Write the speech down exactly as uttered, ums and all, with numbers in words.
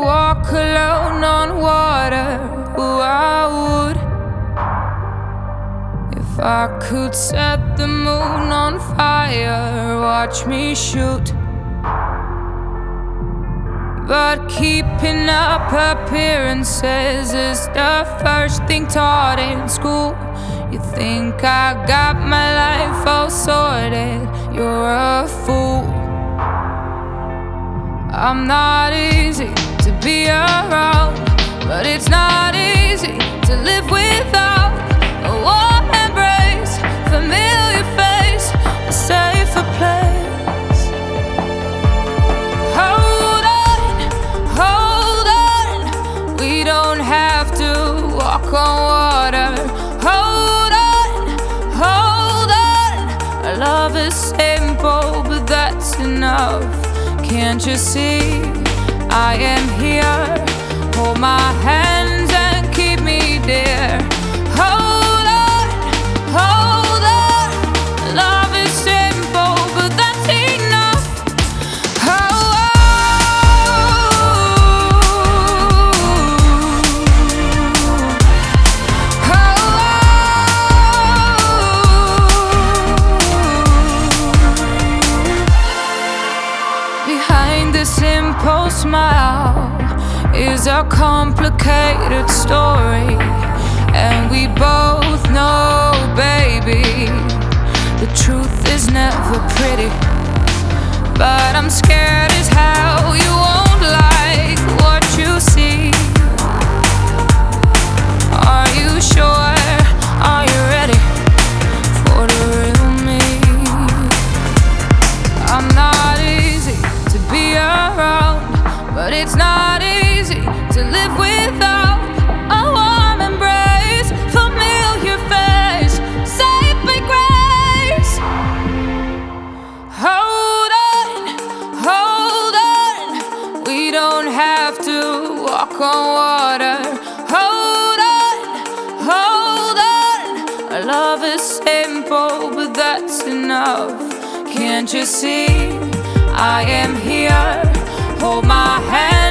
walk alone on water, oh, I would. If I could set the moon on fire, watch me shoot. But keeping up appearances is the first thing taught in school. You think I got my life all sorted, you're a fool. I'm not easy to be around, but it's not easy to live without a warm embrace, familiar face, a safer place. Hold on, hold on, we don't have to walk on water. Hold on, hold on, our love is simple, but that's enough. Can't you see I am here? Hold my hands and keep me dear. Hold on, hold on, love is simple, but that's enough. Oh, behind the simple smile is a complicated story, and we both know, baby, the truth is never pretty. But I'm scared as hell you won't like what you see. Are you sure? Are you ready for the real me? I'm not easy to be around, but it's not easy to live without a warm embrace, familiar face, saving grace. Hold on, hold on, we don't have to walk on water. Hold on, hold on, our love is simple, but that's enough. Can't you see I am here? Hold my hand